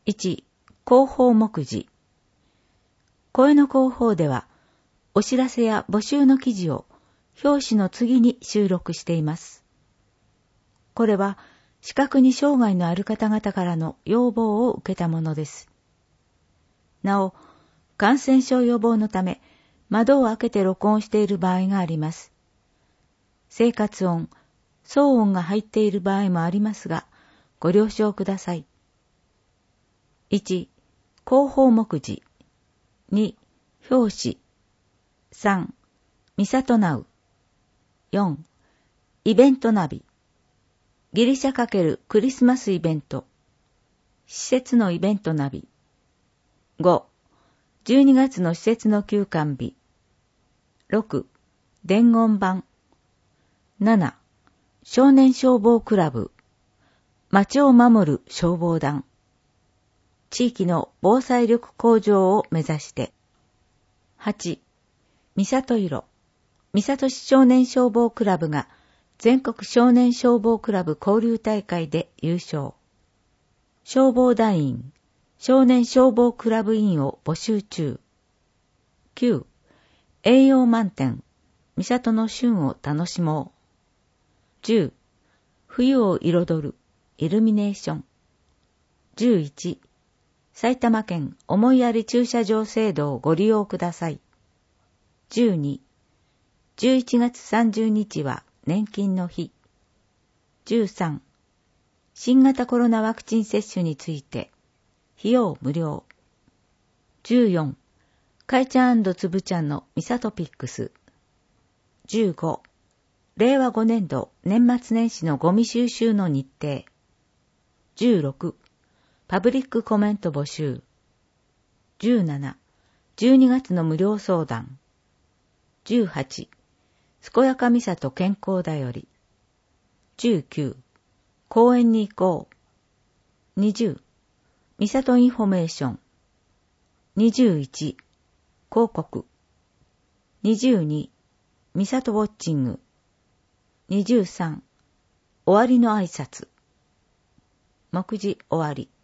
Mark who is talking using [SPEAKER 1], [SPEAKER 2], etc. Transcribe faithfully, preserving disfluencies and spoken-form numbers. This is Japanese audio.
[SPEAKER 1] いち、広報目次。声の広報では、お知らせや募集の記事を表紙の次に収録しています。これは、視覚に障害のある方々からの要望を受けたものです。なお、感染症予防のため、窓を開けて録音している場合があります。生活音、騒音が入っている場合もありますが、ご了承ください。いち、広報目次。に、表紙。さん、ミサトナウ。よん、イベントナビ。ギリシャ×クリスマスイベント。施設のイベントナビ。ご、じゅうにがつの施設の休館日。ろく、伝言板。なな、少年消防クラブ。町を守る消防団。地域の防災力向上を目指して。はち、三郷色。三郷市少年消防クラブが全国少年消防クラブ交流大会で優勝。消防団員、少年消防クラブ員を募集中。きゅう、栄養満点。三郷の旬を楽しもう。じゅう、冬を彩るイルミネーション。じゅういち、埼玉県思いやり駐車場制度をご利用ください。じゅうに、じゅういちがつさんじゅうにちは年金の日。じゅうさん、新型コロナワクチン接種について、費用無料。じゅうよん、かいちゃん&つぶちゃんのミサトピックス。じゅうご、れいわごねんど年末年始のゴミ収集の日程。じゅうろく、パブリックコメント募集。じゅうなな、じゅうにがつの無料相談。じゅうはち、健やかみさと健康だより。じゅうきゅう、公園に行こう。にじゅう、みさとインフォメーション。にじゅういち、広告。にじゅうに、みさとウォッチング。にじゅうさん、終わりの挨拶。目次終わり。